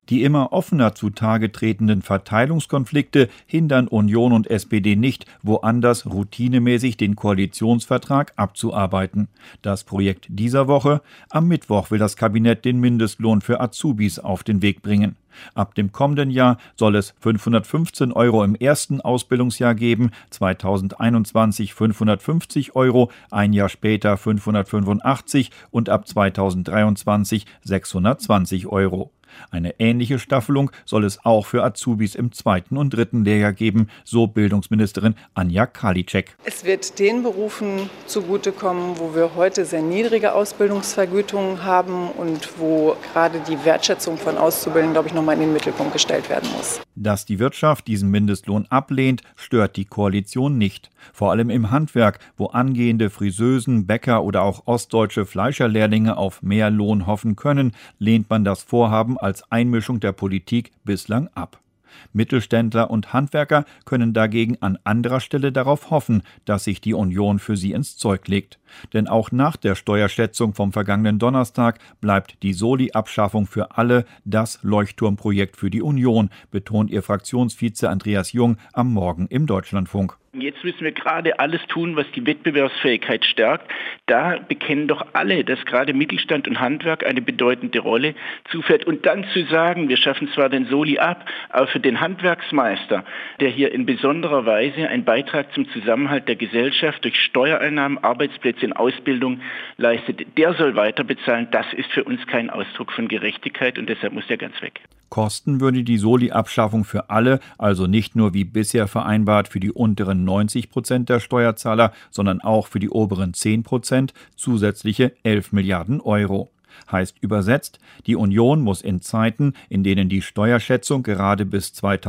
Die immer offener zutage tretenden Verteilungskonflikte hindern Union und SPD nicht, woanders routinemäßig den Koalitionsvertrag abzuarbeiten. Das Projekt dieser Woche: Am Mittwoch will das Kabinett den Mindestlohn für Azubis auf den Weg bringen. Ab dem kommenden Jahr soll es 515 € im ersten Ausbildungsjahr geben, 2021 550 €, ein Jahr später 585 und ab 2023 620 €. Eine ähnliche Staffelung soll es auch für Azubis im zweiten und dritten Lehrjahr geben, so Bildungsministerin Anja Karliczek. Es wird den Berufen zugutekommen, wo wir heute sehr niedrige Ausbildungsvergütungen haben und wo gerade die Wertschätzung von Auszubildenden, glaube ich, nochmal in den Mittelpunkt gestellt werden muss. Dass die Wirtschaft diesen Mindestlohn ablehnt, stört die Koalition nicht. Vor allem im Handwerk, wo angehende Friseusen, Bäcker oder auch ostdeutsche Fleischerlehrlinge auf mehr Lohn hoffen können, lehnt man das Vorhaben als Einmischung der Politik bislang ab. Mittelständler und Handwerker können dagegen an anderer Stelle darauf hoffen, dass sich die Union für sie ins Zeug legt. Denn auch nach der Steuerschätzung vom vergangenen Donnerstag bleibt die Soli-Abschaffung für alle das Leuchtturmprojekt für die Union, betont ihr Fraktionsvize Andreas Jung am Morgen im Deutschlandfunk. Jetzt müssen wir gerade alles tun, was die Wettbewerbsfähigkeit stärkt. Da bekennen doch alle, dass gerade Mittelstand und Handwerk eine bedeutende Rolle zufällt. Und dann zu sagen, wir schaffen zwar den Soli ab, aber für den Handwerksmeister, der hier in besonderer Weise einen Beitrag zum Zusammenhalt der Gesellschaft durch Steuereinnahmen, Arbeitsplätze in Ausbildung leistet, der soll weiter bezahlen. Das ist für uns kein Ausdruck von Gerechtigkeit und deshalb muss der ganz weg. Kosten würde die Soli-Abschaffung für alle, also nicht nur wie bisher vereinbart für die unteren 90% der Steuerzahler, sondern auch für die oberen 10%, zusätzliche 11 Milliarden €. Heißt übersetzt, die Union muss in Zeiten, in denen die Steuerschätzung gerade bis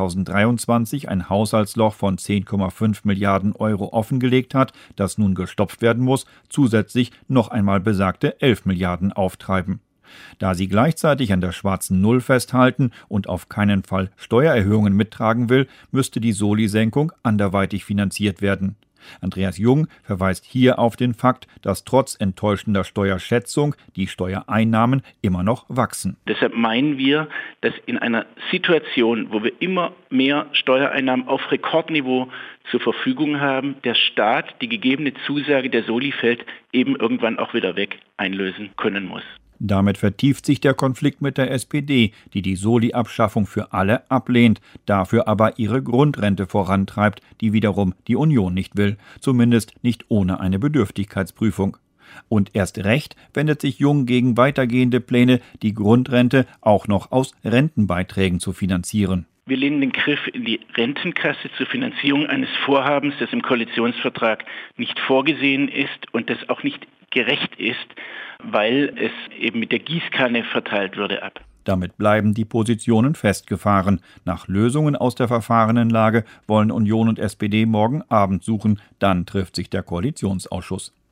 2023 ein Haushaltsloch von 10,5 Milliarden € offengelegt hat, das nun gestopft werden muss, zusätzlich noch einmal besagte 11 Milliarden auftreiben. Da sie gleichzeitig an der schwarzen Null festhalten und auf keinen Fall Steuererhöhungen mittragen will, müsste die Soli-Senkung anderweitig finanziert werden. Andreas Jung verweist hier auf den Fakt, dass trotz enttäuschender Steuerschätzung die Steuereinnahmen immer noch wachsen. Deshalb meinen wir, dass in einer Situation, wo wir immer mehr Steuereinnahmen auf Rekordniveau zur Verfügung haben, der Staat die gegebene Zusage, der Soli fällt, eben irgendwann auch wieder weg einlösen können muss. Damit vertieft sich der Konflikt mit der SPD, die die Soli-Abschaffung für alle ablehnt, dafür aber ihre Grundrente vorantreibt, die wiederum die Union nicht will, zumindest nicht ohne eine Bedürftigkeitsprüfung. Und erst recht wendet sich Jung gegen weitergehende Pläne, die Grundrente auch noch aus Rentenbeiträgen zu finanzieren. Wir lehnen den Griff in die Rentenkasse zur Finanzierung eines Vorhabens, das im Koalitionsvertrag nicht vorgesehen ist und das auch nicht gerecht ist, weil es eben mit der Gießkanne verteilt würde, ab. Damit bleiben die Positionen festgefahren. Nach Lösungen aus der verfahrenen Lage wollen Union und SPD morgen Abend suchen. Dann trifft sich der Koalitionsausschuss.